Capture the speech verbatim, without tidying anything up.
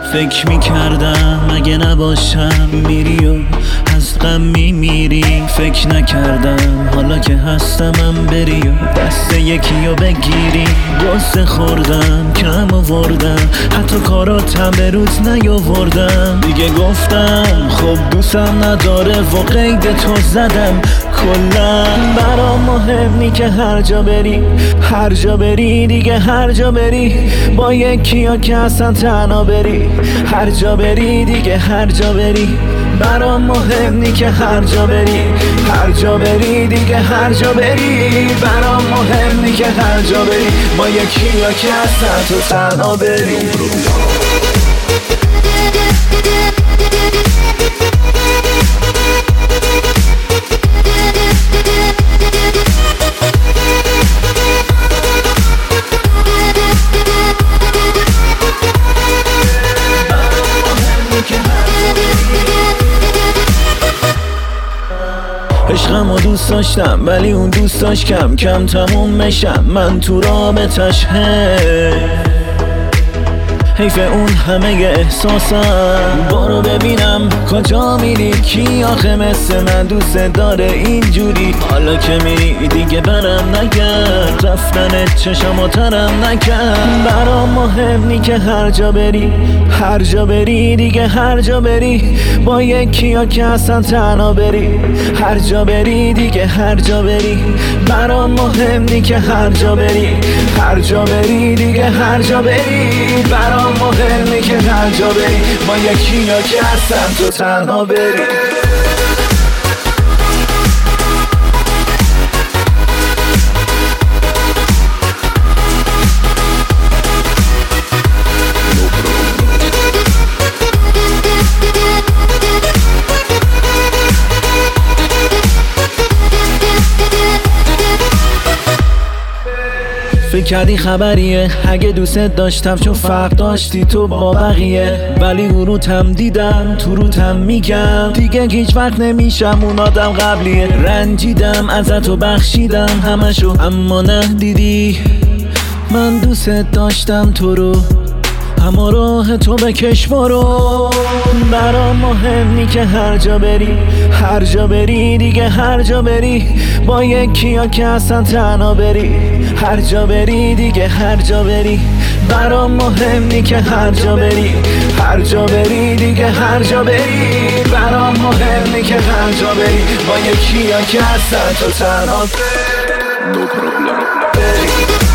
فکر میکردم اگه نباشم میری و از غم میمیری. فکر نکردم حالا که هستمم بری و دست یکی رو بگیری. قصه خوردم کم آوردم حتی کاراتم به روز نیاوردم. دیگه گفتم خب دوستم نداره و قید تو زدم. کلا برام مهم نی که هر جا بری هر جا بری دیگه هر جا بری با یکی ها که اصلا تنها بری. هر جا بری دیگه هر جا بری برام مهم نی که هر جا بری هر جا بری دیگه هر جا بری برام مهم نی که هر جا بری با یکی ها که اصلا تو تنها بری. عشقم و دوست داشتم ولی اون دوست داشت کم کم تموم میشم. من تو رابطش حیف اون همه احساسم. برو ببینم کجا میری کی آخه مثل من دوست داره اینجوری. حالا که میری دیگه برم نگرد رفتنت چشم و ترم نکرد. برام مهم نی که هر جا بری هر جا بری دیگه هر جا بری با یکی ها که اصلا تنها بری. هر جا بری دیگه هر جا بری برام مهم نی که هر جا بری هر جا بری دیگه هر جا بری برام مهم نی که هر جا بری با یکی ها که اصلا تو تنها بری. فکر کردی خبریه اگه دوست داشتم چون فرق داشتی تو با بقیه. ولی غروتم دیدم تو روتم میگم دیگه هیچ وقت نمیشم اون آدم قبلیه. رنجیدم ازت و بخشیدم همشو اما نه دیدی من دوست داشتم تو رو. اما راه تو بکش برو. برام مهم نی که هر جا بری هر جا بری دیگه هر جا بری با یکی ها که اصلا تنها بری. هر جا بری دیگه هر جا بری برام مهم نی که هر جا بری هر جا بری دیگه هر جا بری برام مهم نی که هر جا بری با یکی ها که اصلا تو تنها بری.